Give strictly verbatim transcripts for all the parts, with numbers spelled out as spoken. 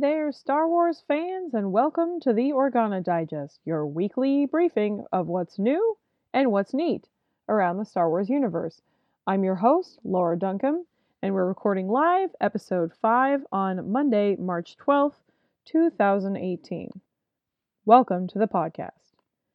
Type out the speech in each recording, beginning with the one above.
there, Star Wars fans, and welcome to the Organa Digest, your weekly briefing of what's new and what's neat around the Star Wars universe. I'm your host, Laura Duncombe, and we're recording live episode five on Monday, March twelfth, two thousand eighteen. Welcome to the podcast.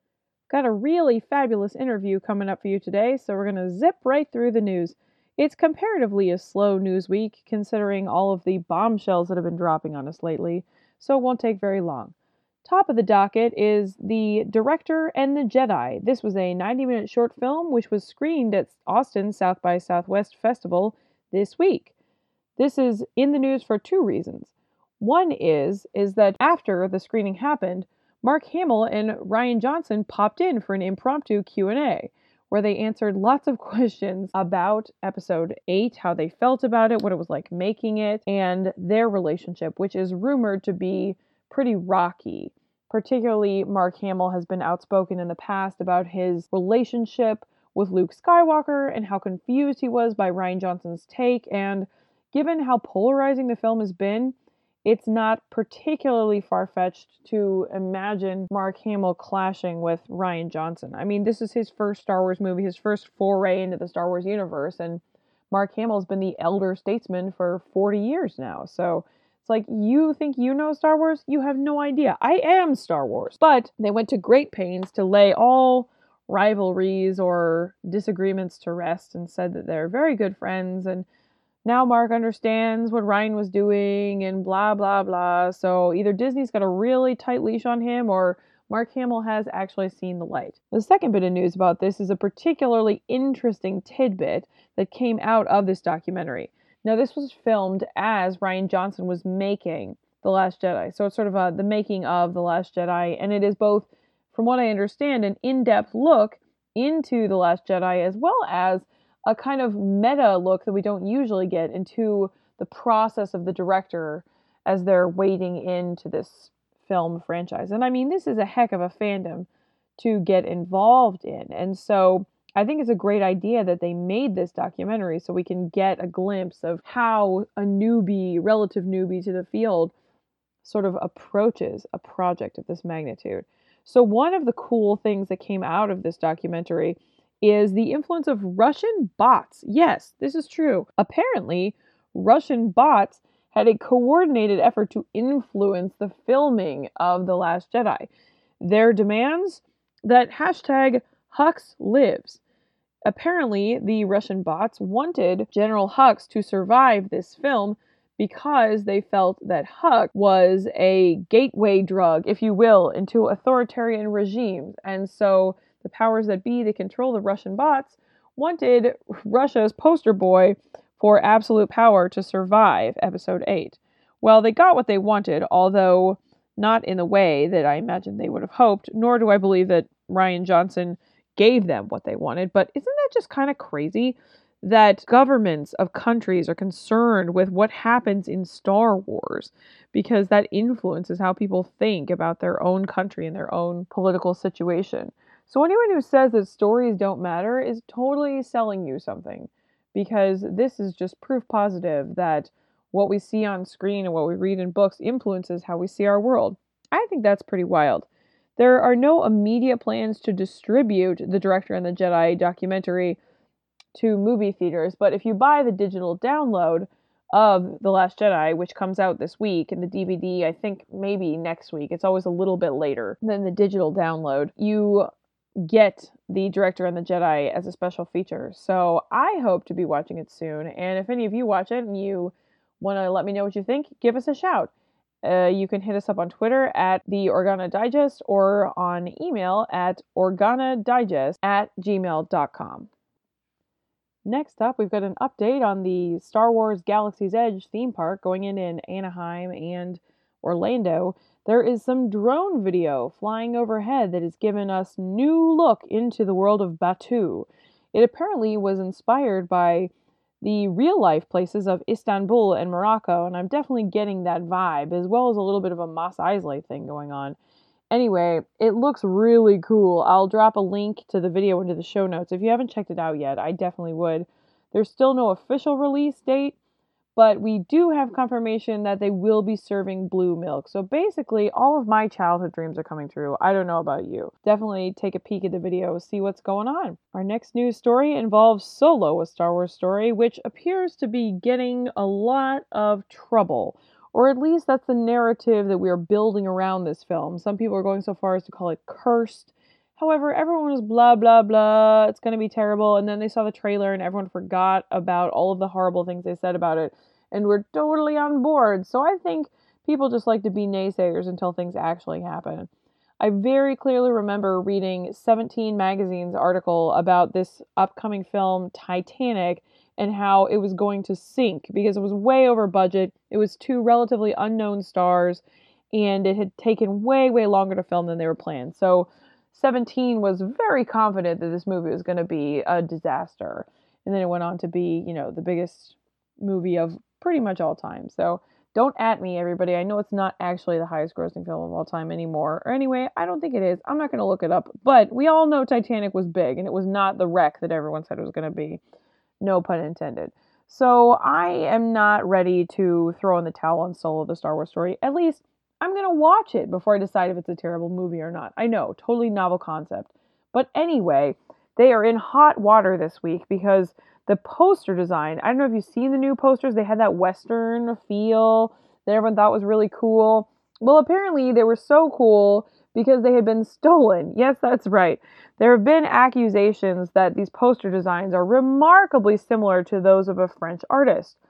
Got a really fabulous interview coming up for you today, so we're going to zip right through the news. It's comparatively a slow news week, considering all of the bombshells that have been dropping on us lately, so it won't take very long. Top of the docket is The Director and the Jedi. This was a ninety-minute short film which was screened at Austin South by Southwest Festival this week. This is in the news for two reasons. One is, is that after the screening happened, Mark Hamill and Rian Johnson popped in for an impromptu Q and A, where they answered lots of questions about episode eight, how they felt about it, what it was like making it, and their relationship, which is rumored to be pretty rocky. Particularly, Mark Hamill has been outspoken in the past about his relationship with Luke Skywalker and how confused he was by Rian Johnson's take, and given how polarizing the film has been, it's not particularly far-fetched to imagine Mark Hamill clashing with Rian Johnson. I mean, this is his first Star Wars movie, his first foray into the Star Wars universe, and Mark Hamill's been the elder statesman for forty years now. So it's like, you think you know Star Wars? You have no idea. I am Star Wars. But they went to great pains to lay all rivalries or disagreements to rest and said that they're very good friends, and now Mark understands what Rian was doing and blah, blah, blah. So either Disney's got a really tight leash on him or Mark Hamill has actually seen the light. The second bit of news about this is a particularly interesting tidbit that came out of this documentary. Now, this was filmed as Rian Johnson was making The Last Jedi. So it's sort of a, the making of The Last Jedi. And it is both, from what I understand, an in-depth look into The Last Jedi as well as a kind of meta look that we don't usually get into the process of the director as they're wading into this film franchise. And I mean, this is a heck of a fandom to get involved in. And so I think it's a great idea that they made this documentary so we can get a glimpse of how a newbie, relative newbie to the field, sort of approaches a project of this magnitude. So one of the cool things that came out of this documentary is the influence of Russian bots. Yes, this is true. Apparently, Russian bots had a coordinated effort to influence the filming of The Last Jedi. Their demands that hashtag Hux lives. Apparently, the Russian bots wanted General Hux to survive this film because they felt that Hux was a gateway drug, if you will, into authoritarian regimes. And so the powers that be that control the Russian bots wanted Russia's poster boy for absolute power to survive episode eight. Well, they got what they wanted, although not in the way that I imagine they would have hoped, nor do I believe that Rian Johnson gave them what they wanted. But isn't that just kind of crazy that governments of countries are concerned with what happens in Star Wars, because that influences how people think about their own country and their own political situation? So anyone who says that stories don't matter is totally selling you something, because this is just proof positive that what we see on screen and what we read in books influences how we see our world. I think that's pretty wild. There are no immediate plans to distribute The Director and the Jedi documentary to movie theaters, but if you buy the digital download of The Last Jedi, which comes out this week, and the D V D, I think maybe next week, it's always a little bit later than the digital download, you get The Director and the Jedi as a special feature. So I hope to be watching it soon. And if any of you watch it and you want to let me know what you think, give us a shout. Uh, you can hit us up on Twitter at the Organa Digest or on email at organadigest at gmail dot com. Next up, we've got an update on the Star Wars Galaxy's Edge theme park going in in Anaheim and Orlando. There is some drone video flying overhead that has given us new look into the world of Batuu. It apparently was inspired by the real-life places of Istanbul and Morocco, and I'm definitely getting that vibe, as well as a little bit of a Mos Eisley thing going on. Anyway, it looks really cool. I'll drop a link to the video into the show notes. If you haven't checked it out yet, I definitely would. There's still no official release date, but we do have confirmation that they will be serving blue milk. So basically, all of my childhood dreams are coming true. I don't know about you. Definitely take a peek at the video, see what's going on. Our next news story involves Solo, a Star Wars story, which appears to be getting a lot of trouble. Or at least that's the narrative that we're building around this film. Some people are going so far as to call it cursed. However, everyone was blah, blah, blah, it's going to be terrible. And then they saw the trailer and everyone forgot about all of the horrible things they said about it. And we're totally on board. So I think people just like to be naysayers until things actually happen. I very clearly remember reading Seventeen Magazine's article about this upcoming film, Titanic, and how it was going to sink because it was way over budget. It was two relatively unknown stars, and it had taken way, way longer to film than they were planned. So Seventeen was very confident that this movie was going to be a disaster. And then it went on to be, you know, the biggest movie of pretty much all time. So don't at me, everybody. I know it's not actually the highest grossing film of all time anymore. Or anyway, I don't think it is. I'm not going to look it up. But we all know Titanic was big, and it was not the wreck that everyone said it was going to be. No pun intended. So I am not ready to throw in the towel on Solo, the Star Wars story. At least I'm going to watch it before I decide if it's a terrible movie or not. I know, totally novel concept. But anyway, they are in hot water this week because the poster design, I don't know if you've seen the new posters, they had that Western feel that everyone thought was really cool. Well, apparently they were so cool because they had been stolen. Yes, that's right. There have been accusations that these poster designs are remarkably similar to those of a French artist.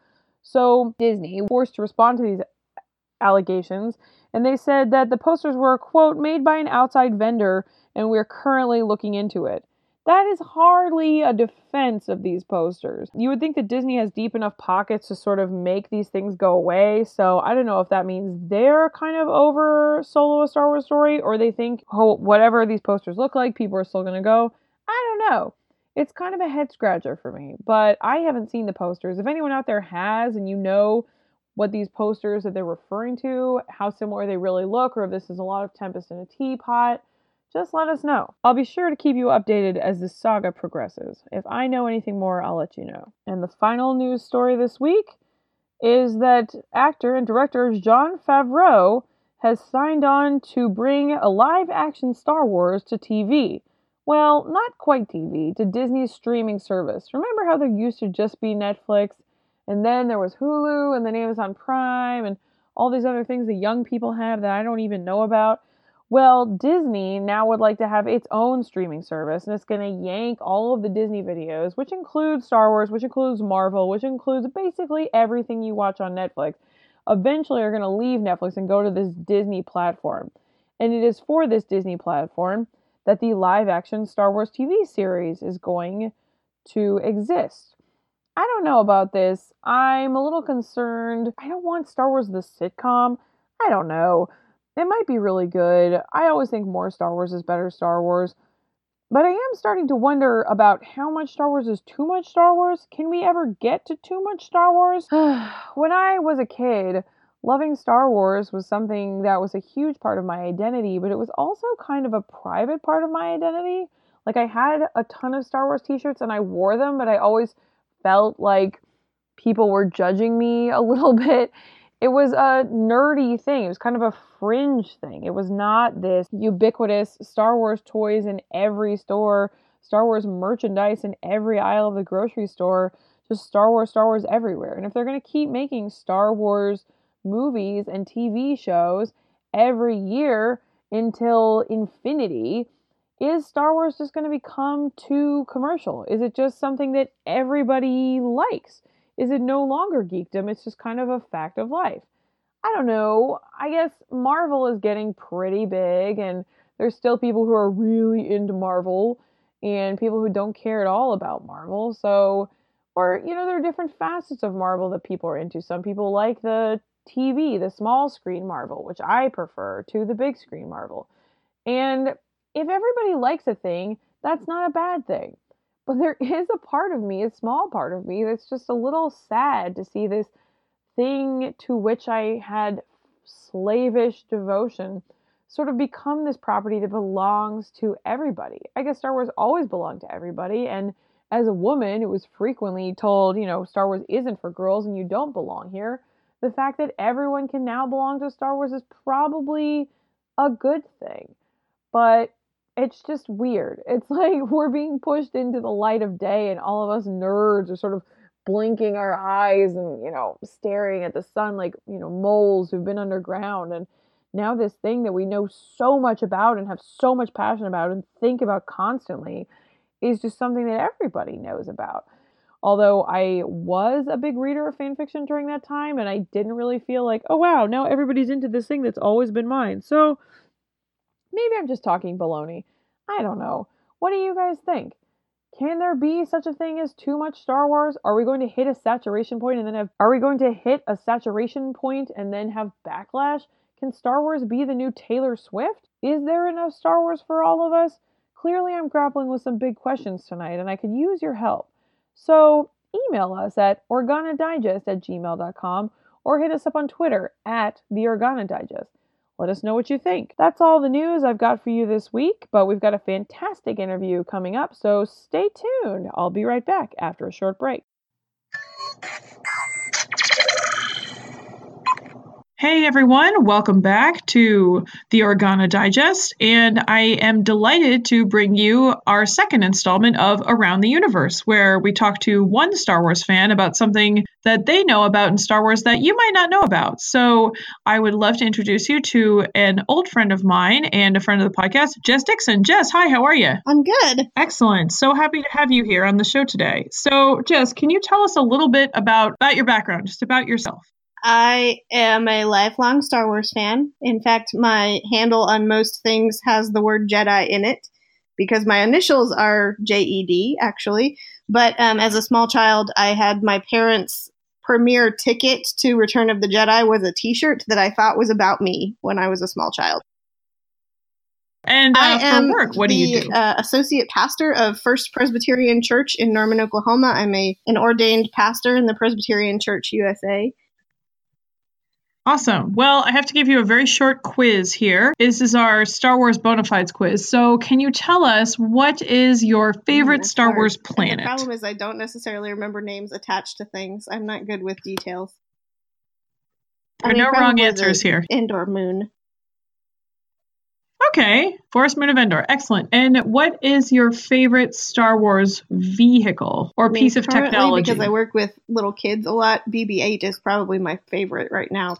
So Disney was forced to respond to these allegations, and they said that the posters were, quote, made by an outside vendor, and we're currently looking into it. That is hardly a defense of these posters. You would think that Disney has deep enough pockets to sort of make these things go away, so I don't know if that means they're kind of over Solo, a Star Wars story, or they think, oh, whatever these posters look like, people are still going to go. I don't know. It's kind of a head scratcher for me, but I haven't seen the posters. If anyone out there has, and you know what these posters that they're referring to, how similar they really look, or if this is a lot of Tempest in a teapot, just let us know. I'll be sure to keep you updated as this saga progresses. If I know anything more, I'll let you know. And the final news story this week is that actor and director Jon Favreau has signed on to bring a live-action Star Wars to T V. Well, not quite T V, to Disney's streaming service. Remember how there used to just be Netflix, and then there was Hulu, and then Amazon Prime, and all these other things that young people have that I don't even know about? Well, Disney now would like to have its own streaming service, and it's going to yank all of the Disney videos, which includes Star Wars, which includes Marvel, which includes basically everything you watch on Netflix. Eventually, are going to leave Netflix and go to this Disney platform. And it is for this Disney platform that the live-action Star Wars T V series is going to exist. I don't know about this. I'm a little concerned. I don't want Star Wars the sitcom. I don't know. It might be really good. I always think more Star Wars is better Star Wars. But I am starting to wonder about how much Star Wars is too much Star Wars. Can we ever get to too much Star Wars? When I was a kid, loving Star Wars was something that was a huge part of my identity, but it was also kind of a private part of my identity. Like, I had a ton of Star Wars t-shirts and I wore them, but I always felt like people were judging me a little bit. It was a nerdy thing. It was kind of a fringe thing. It was not this ubiquitous Star Wars toys in every store, Star Wars merchandise in every aisle of the grocery store, just Star Wars, Star Wars everywhere. And if they're going to keep making Star Wars movies and T V shows every year until infinity, is Star Wars just going to become too commercial? Is it just something that everybody likes? Is it no longer geekdom? It's just kind of a fact of life. I don't know. I guess Marvel is getting pretty big, and there's still people who are really into Marvel and people who don't care at all about Marvel. So, or, you know, there are different facets of Marvel that people are into. Some people like the T V, the small screen Marvel, which I prefer to the big screen Marvel. And if everybody likes a thing, that's not a bad thing. But there is a part of me, a small part of me, that's just a little sad to see this thing to which I had slavish devotion sort of become this property that belongs to everybody. I guess Star Wars always belonged to everybody, and as a woman who was frequently told, you know, Star Wars isn't for girls and you don't belong here, the fact that everyone can now belong to Star Wars is probably a good thing. But it's just weird. It's like we're being pushed into the light of day and all of us nerds are sort of blinking our eyes and, you know, staring at the sun like, you know, moles who've been underground. And now this thing that we know so much about and have so much passion about and think about constantly is just something that everybody knows about. Although I was a big reader of fan fiction during that time, and I didn't really feel like, oh wow, now everybody's into this thing that's always been mine. So maybe I'm just talking baloney. I don't know. What do you guys think? Can there be such a thing as too much Star Wars? Are we going to hit a saturation point and then have, are we going to hit a saturation point and then have backlash? Can Star Wars be the new Taylor Swift? Is there enough Star Wars for all of us? Clearly I'm grappling with some big questions tonight and I could use your help. So email us at organadigest at gmail dot com or hit us up on Twitter at the Organa Digest. Let us know what you think. That's all the news I've got for you this week, but we've got a fantastic interview coming up, so stay tuned. I'll be right back after a short break. Hey everyone, welcome back to the Organa Digest, and I am delighted to bring you our second installment of Around the Universe, where we talk to one Star Wars fan about something that they know about in Star Wars that you might not know about. So I would love to introduce you to an old friend of mine and a friend of the podcast, Jess Dixon. Jess, hi, how are you? I'm good. Excellent. So happy to have you here on the show today. So Jess, can you tell us a little bit about, about your background, just about yourself? I am a lifelong Star Wars fan. In fact, my handle on most things has the word Jedi in it because my initials are J E D, actually. But um, as a small child, I had my parents' premiere ticket to Return of the Jedi was a t-shirt that I thought was about me when I was a small child. And uh, I am for work, what the, do you do? Uh, associate pastor of First Presbyterian Church in Norman, Oklahoma. I'm a an ordained pastor in the Presbyterian Church U S A. Awesome. Well, I have to give you a very short quiz here. This is our Star Wars Bonafides quiz. So can you tell us what is your favorite Mm, Star hard. Wars And planet? the problem is I don't necessarily remember names attached to things. I'm not good with details. There are no wrong probably answers the here. Endor moon. Okay. Forest Moon of Endor. Excellent. And what is your favorite Star Wars vehicle or I mean, piece of currently, technology? because I work with little kids a lot, B B eight is probably my favorite right now.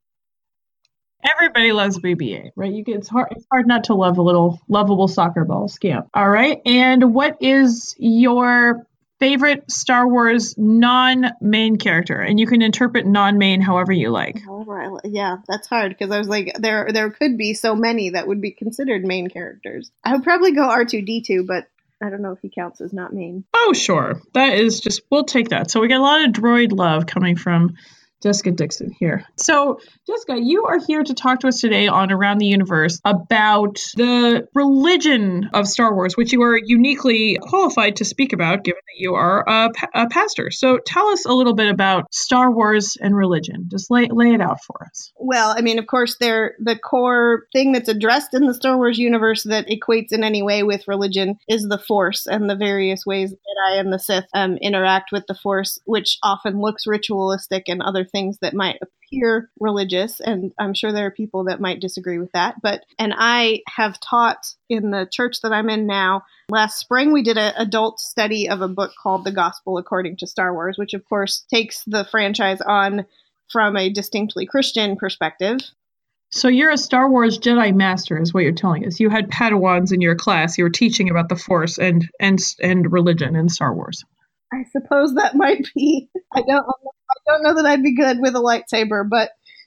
Everybody loves B B eight, right? You can, it's hard it's hard not to love a little lovable soccer ball scamp. All right. And what is your favorite Star Wars non-main character? And you can interpret non-main however you like. However, I, yeah, that's hard because I was like, there there could be so many that would be considered main characters. I would probably go R two D two, but I don't know if he counts as not main. Oh, sure. That is just, we'll take that. So we got a lot of droid love coming from Jessica Dixon here. So, Jessica, you are here to talk to us today on Around the Universe about the religion of Star Wars, which you are uniquely qualified to speak about, given that you are a, a pastor. So, tell us a little bit about Star Wars and religion. Just lay lay it out for us. Well, I mean, of course, they're, the core thing that's addressed in the Star Wars universe that equates in any way with religion is the Force and the various ways the Jedi and the Sith um, interact with the Force, which often looks ritualistic and other things that might appear religious. And I'm sure there are people that might disagree with that. But, and I have taught in the church that I'm in now. Last spring, we did an adult study of a book called The Gospel According to Star Wars, which of course takes the franchise on from a distinctly Christian perspective. So you're a Star Wars Jedi Master is what you're telling us. You had Padawans in your class. You were teaching about the Force and and and religion in Star Wars. I suppose that might be. I don't. I don't know that I'd be good with a lightsaber, but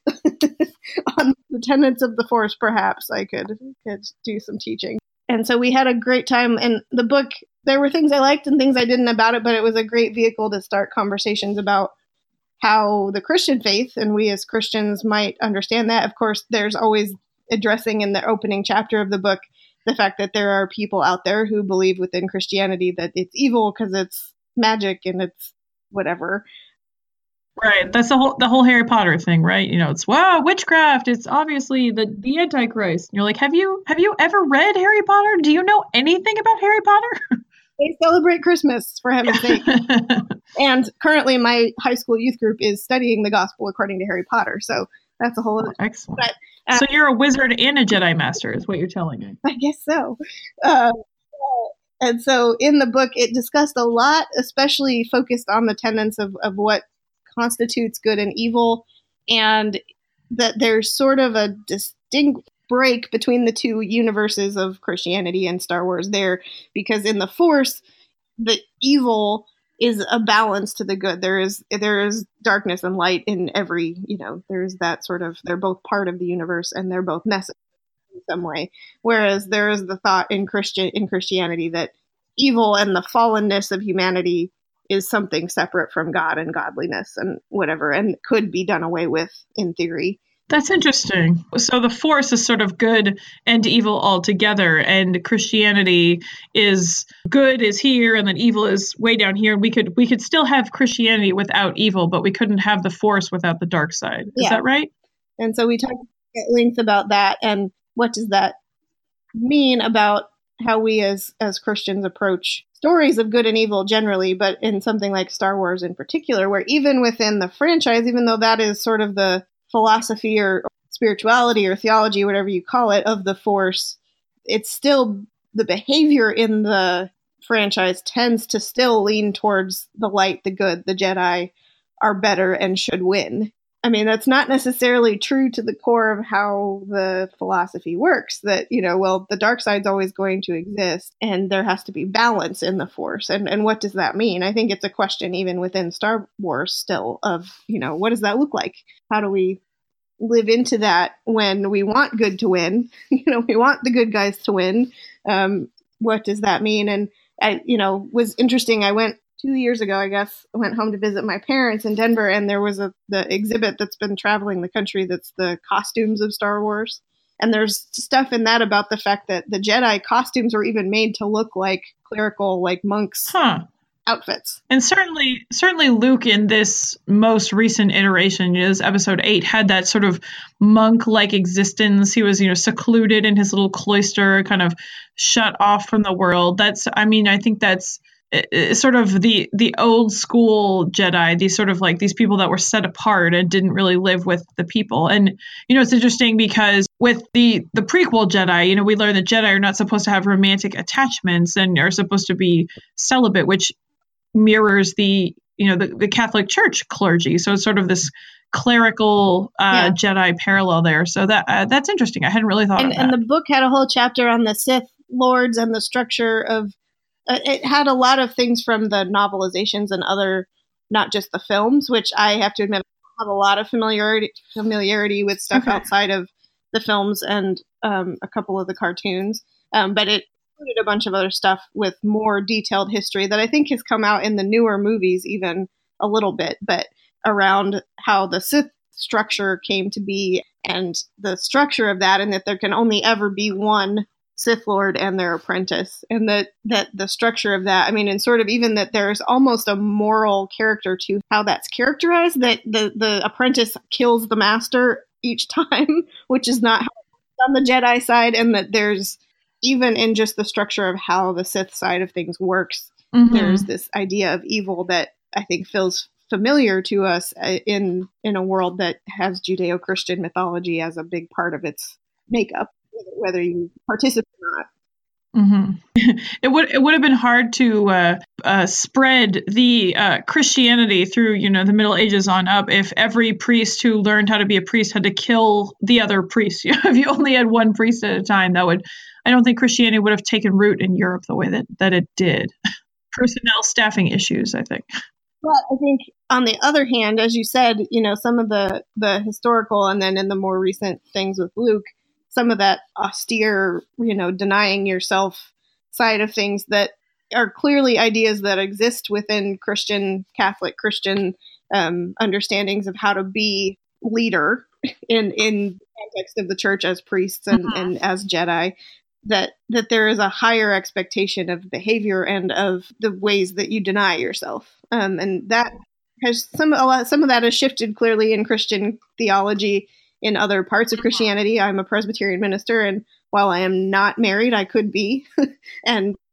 on the tenets of the Force, perhaps I could could do some teaching. And so we had a great time. And the book, there were things I liked and things I didn't about it, but it was a great vehicle to start conversations about how the Christian faith and we as Christians might understand that. Of course, there's always addressing in the opening chapter of the book the fact that there are people out there who believe within Christianity that it's evil because it's magic and it's whatever. Right. That's the whole the whole Harry Potter thing, right? You know, it's wow, witchcraft. It's obviously the, the Antichrist. And you're like, have you have you ever read Harry Potter? Do you know anything about Harry Potter? They celebrate Christmas, for heaven's sake. And currently my high school youth group is studying the gospel according to Harry Potter. So that's a whole other. Oh, excellent. But, uh, so you're a wizard and a Jedi Master is what you're telling me. I guess so. Uh, and so in the book, it discussed a lot, especially focused on the tenets of, of what constitutes good and evil, and that there's sort of a distinct break between the two universes of Christianity and Star Wars there, because in the Force, the evil is a balance to the good. There is there is darkness and light in every, you know, there's that sort of, they're both part of the universe and they're both necessary in some way. Whereas there is the thought in Christian in Christianity that evil and the fallenness of humanity is something separate from God and godliness and whatever, and could be done away with in theory. That's interesting. So the Force is sort of good and evil all together, and Christianity is good is here, and then evil is way down here. We could we could still have Christianity without evil, but we couldn't have the Force without the dark side. Is Yeah. that right? And so we talked at length about that, and what does that mean about how we as as Christians approach stories of good and evil generally, but in something like Star Wars in particular, where even within the franchise, even though that is sort of the philosophy or spirituality or theology, whatever you call it, of the Force, it's still the behavior in the franchise tends to still lean towards the light, the good, the Jedi are better and should win. I mean, that's not necessarily true to the core of how the philosophy works, that, you know, well, the dark side's always going to exist and there has to be balance in the Force. And, and what does that mean? I think it's a question even within Star Wars still of, you know, what does that look like? How do we live into that when we want good to win? You know, we want the good guys to win. Um, what does that mean? And I, you know, was interesting. I went two years ago, I guess, I went home to visit my parents in Denver, and there was a the exhibit that's been traveling the country that's the costumes of Star Wars. And there's stuff in that about the fact that the Jedi costumes were even made to look like clerical, like monks' Huh. outfits. And certainly, certainly Luke in this most recent iteration, is episode eight, had that sort of monk-like existence. He was, you know, secluded in his little cloister, kind of shut off from the world. That's, I mean, I think that's uh, sort of the the old school Jedi, these sort of like these people that were set apart and didn't really live with the people. And, you know, it's interesting because with the, the prequel Jedi, you know, we learn that Jedi are not supposed to have romantic attachments and are supposed to be celibate, which mirrors the, you know, the, the Catholic Church clergy. So it's sort of this clerical uh, yeah. Jedi parallel there. So that uh, that's interesting. I hadn't really thought and, of that. And the book had a whole chapter on the Sith Lords and the structure of, uh, it had a lot of things from the novelizations and other, not just the films, which I have to admit, I have a lot of familiarity familiarity with stuff okay. outside of the films and um, a couple of the cartoons. Um, but it included a bunch of other stuff with more detailed history that I think has come out in the newer movies even a little bit, but around how the Sith structure came to be and the structure of that, and that there can only ever be one Sith Lord and their apprentice, and that, that the structure of that, I mean, and sort of even that there's almost a moral character to how that's characterized, that the, the apprentice kills the master each time, which is not how it's on the Jedi side, and that there's, even in just the structure of how the Sith side of things works, mm-hmm. there's this idea of evil that I think feels familiar to us in in a world that has Judeo-Christian mythology as a big part of its makeup, whether you participate or not. Mm-hmm. It would it would have been hard to uh, uh, spread the uh, Christianity through, you know, the Middle Ages on up if every priest who learned how to be a priest had to kill the other priest. You know, if you only had one priest at a time, that would, I don't think Christianity would have taken root in Europe the way that, that it did. Personnel staffing issues, I think. But I think on the other hand, as you said, you know, some of the, the historical and then in the more recent things with Luke, some of that austere, you know, denying yourself side of things that are clearly ideas that exist within Christian, Catholic Christian um, understandings of how to be leader in, in the context of the church as priests and, mm-hmm. and as Jedi, that, that there is a higher expectation of behavior and of the ways that you deny yourself. Um, and that has some, a lot, some of that has shifted clearly in Christian theology in other parts of Christianity. I'm a Presbyterian minister, and while I am not married, I could be, and have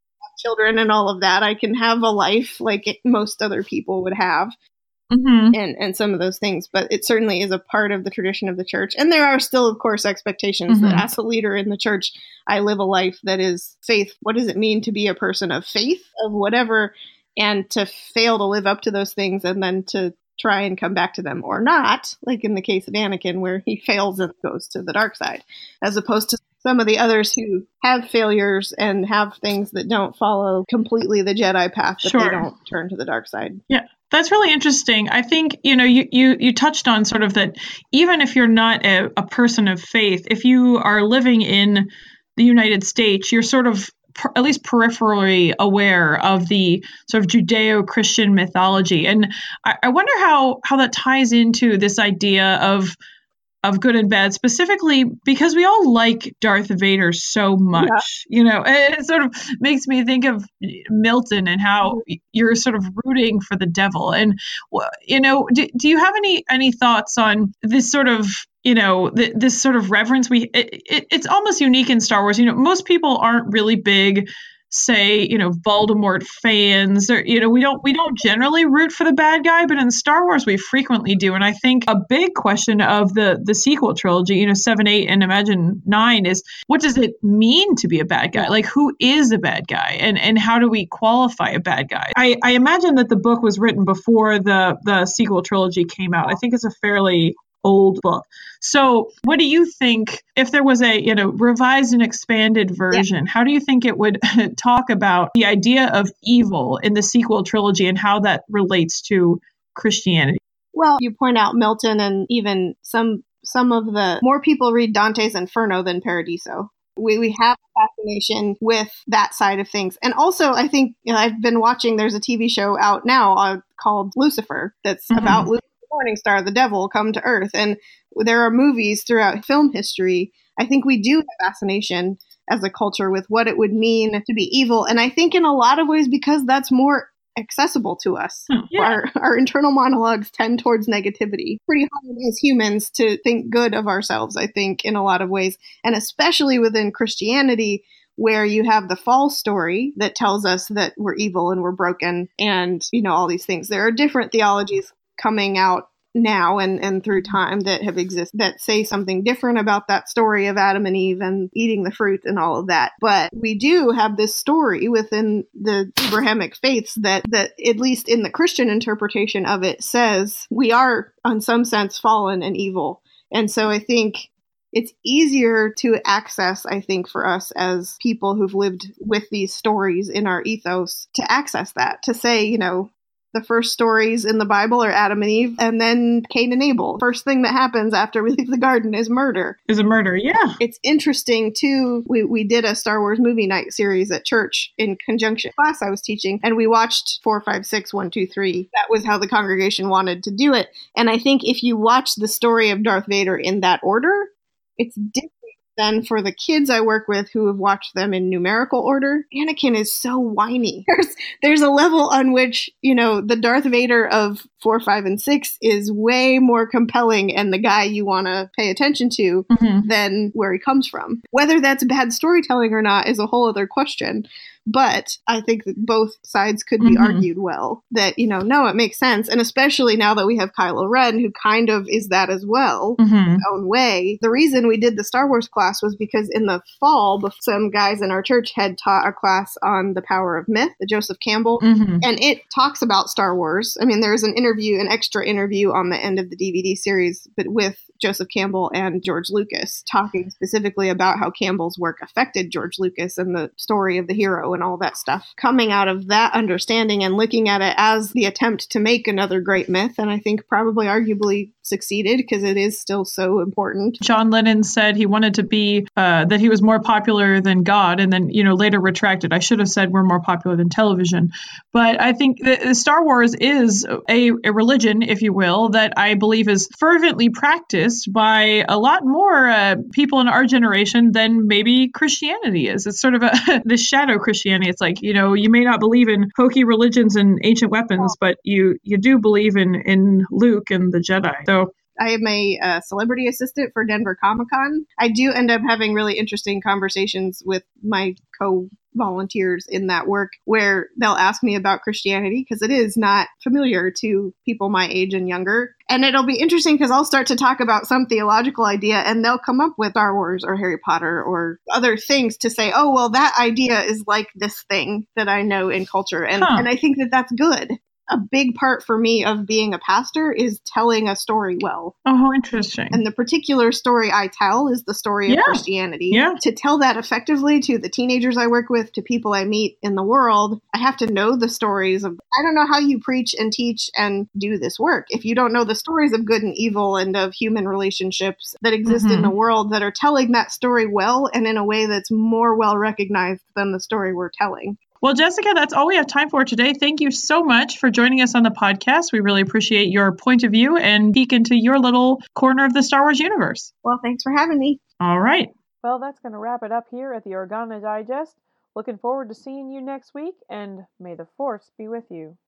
children and all of that. I can have a life like most other people would have. Mm-hmm. And and some of those things, but it certainly is a part of the tradition of the church. And there are still, of course, expectations Mm-hmm. that as a leader in the church, I live a life that is faith. What does it mean to be a person of faith, of whatever, and to fail to live up to those things and then to try and come back to them or not, like in the case of Anakin, where he fails and goes to the dark side, as opposed to some of the others who have failures and have things that don't follow completely the Jedi path, but Sure. they don't turn to the dark side. Yeah, that's really interesting. I think, you know, you, you, you touched on sort of that even if you're not a, a person of faith, if you are living in the United States, you're sort of per, at least peripherally aware of the sort of Judeo-Christian mythology. And I, I wonder how, how that ties into this idea of of good and bad, specifically because we all like Darth Vader so much, yeah. you know, and it sort of makes me think of Milton and how you're sort of rooting for the devil. And, you know, do, do you have any, any thoughts on this sort of, you know, th- this sort of reverence? We, it, it, it's almost unique in Star Wars. You know, most people aren't really big, say, you know, Voldemort fans, or, you know, we don't we don't generally root for the bad guy, but in Star Wars we frequently do. And I think a big question of the the sequel trilogy, you know, seven, eight, and imagine nine, is what does it mean to be a bad guy? Like, who is a bad guy, and and how do we qualify a bad guy? I, I imagine that the book was written before the the sequel trilogy came out. I think it's a fairly old book. So what do you think, if there was a, you know, revised and expanded version, yeah. how do you think it would talk about the idea of evil in the sequel trilogy and how that relates to Christianity? Well, you point out Milton, and even some some of the more people read Dante's Inferno than Paradiso. We we have a fascination with that side of things. And also, I think, you know, I've been watching, there's a T V show out now uh, called Lucifer that's mm-hmm. about Lucifer. Morning star, the devil, come to earth. And there are movies throughout film history. I think we do have fascination as a culture with what it would mean to be evil. And I think in a lot of ways, because that's more accessible to us. Yeah. Our, our internal monologues tend towards negativity. Pretty hard as humans to think good of ourselves, I think, in a lot of ways. And especially within Christianity, where you have the fall story that tells us that we're evil and we're broken and, you know, all these things. There are different theologies coming out now and, and through time that have existed that say something different about that story of Adam and Eve and eating the fruit and all of that. But we do have this story within the Abrahamic faiths that, that at least in the Christian interpretation of it, says we are, in some sense, fallen and evil. And so I think it's easier to access, I think, for us as people who've lived with these stories in our ethos to access that, to say, you know, the first stories in the Bible are Adam and Eve, and then Cain and Abel. First thing that happens after we leave the garden is murder. Is a murder, yeah. It's interesting, too. We, we did a Star Wars movie night series at church in conjunction with class I was teaching, and we watched four, five, six, one, two, three. That was how the congregation wanted to do it. And I think if you watch the story of Darth Vader in that order, it's different than for the kids I work with who have watched them in numerical order. Anakin is so whiny. There's there's a level on which, you know, the Darth Vader of four, five, and six is way more compelling and the guy you want to pay attention to mm-hmm. than where he comes from. Whether that's bad storytelling or not is a whole other question. But I think that both sides could be mm-hmm. argued well. That, you know, no, it makes sense. And especially now that we have Kylo Ren, who kind of is that as well, mm-hmm. in his own way. The reason we did the Star Wars class was because in the fall, some guys in our church had taught a class on the power of myth, the Joseph Campbell. Mm-hmm. And it talks about Star Wars. I mean, there's an interview, an extra interview on the end of the D V D series, but with Joseph Campbell and George Lucas, talking specifically about how Campbell's work affected George Lucas and the story of the hero and all that stuff. Coming out of that understanding and looking at it as the attempt to make another great myth, and I think probably arguably succeeded because it is still so important. John Lennon said he wanted to be, uh, that he was more popular than God, and then, you know, later retracted. I should have said we're more popular than television. But I think that Star Wars is a, a religion, if you will, that I believe is fervently practiced by a lot more uh, people in our generation than maybe Christianity is. It's sort of a the shadow Christianity. It's like, you know, you may not believe in hokey religions and ancient weapons, but you you do believe in in Luke and the Jedi. So I am a uh, celebrity assistant for Denver Comic Con. I do end up having really interesting conversations with my co volunteers in that work where they'll ask me about Christianity because it is not familiar to people my age and younger. And it'll be interesting because I'll start to talk about some theological idea and they'll come up with Star Wars or Harry Potter or other things to say, oh, well, that idea is like this thing that I know in culture. And, Huh. and I think that that's good. A big part for me of being a pastor is telling a story well. Oh, how interesting. And the particular story I tell is the story of Yeah. Christianity. Yeah. To tell that effectively to the teenagers I work with, to people I meet in the world, I have to know the stories of, I don't know how you preach and teach and do this work if you don't know the stories of good and evil and of human relationships that exist Mhm. in the world that are telling that story well and in a way that's more well recognized than the story we're telling. Well, Jessica, that's all we have time for today. Thank you so much for joining us on the podcast. We really appreciate your point of view and peek into your little corner of the Star Wars universe. Well, thanks for having me. All right. Well, that's going to wrap it up here at the Organa Digest. Looking forward to seeing you next week, and may the Force be with you.